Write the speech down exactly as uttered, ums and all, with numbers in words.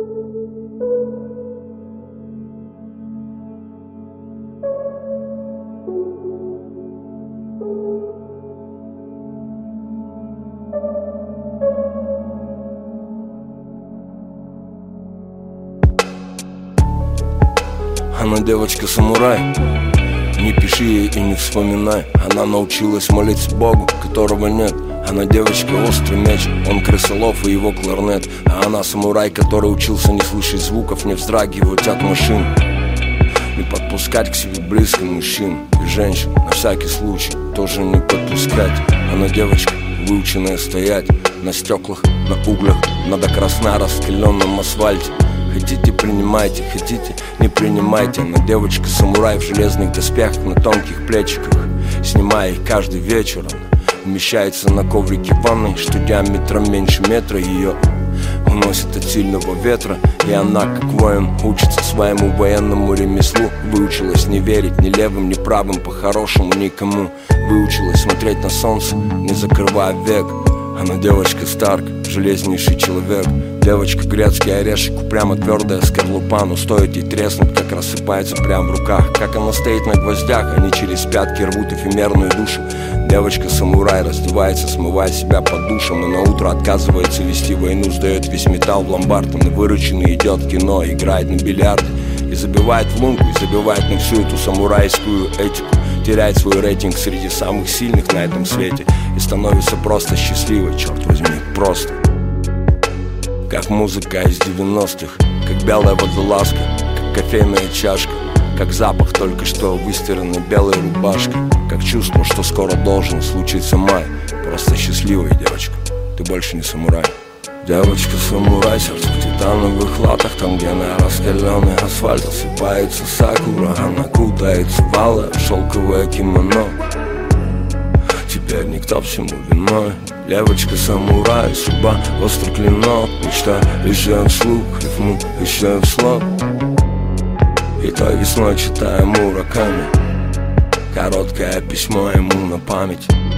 Она девочка-самурай, не пиши ей и не вспоминай. Она научилась молиться Богу, которого нет. Она девочка-острый меч, он крысолов и его кларнет. А она самурай, который учился не слышать звуков, не вздрагивать от машин, не подпускать к себе близко мужчин и женщин. На всякий случай тоже не подпускать. Она девочка, выученная стоять на стеклах, на углях, на до красна раскаленном асфальте. Хотите, принимайте, хотите, не принимайте. Она девочка-самурай в железных доспехах, на тонких плечиках. Снимая их каждый вечер, она умещается на коврике в ванной, что диаметром меньше метра. Ее уносит от сильного ветра, и она, как воин, учится своему военному ремеслу. Выучилась не верить ни левым, ни правым, по-хорошему никому. Выучилась смотреть на солнце, не закрывая век. Она девочка Старк, железнейший человек. Девочка грецкий орешек, упрямо твердая скорлупа. Но стоит ей треснуть, как рассыпается прямо в руках. Как она стоит на гвоздях, они через пятки рвут эфемерную душу. Девочка-самурай раздевается, смывая себя под душем, и на утро отказывается вести войну. Сдает весь металл в ломбард, на вырученный идет в кино, играет на бильярде и забивает в лунку, и забивает на всю эту самурайскую этику. Теряет свой рейтинг среди самых сильных на этом свете и становится просто счастливой, черт возьми, просто. Как музыка из девяностых, как белая водолазка, как кофейная чашка, как запах только что выстиранной белой рубашки, как чувство, что скоро должен случиться май. Просто счастливая девочка, ты больше не самурай. Девочка-самурай, сердце в титановых латах, там, где на раскаленный асфальт осыпается сакура. Она кутается в алое шелковое кимоно. Теперь никто всему виной. Девочка-самурай, судьба острый клинок. Мечта еще вслух, рифму еще вслух. И той весной читаю Мураками короткое письмо ему на память.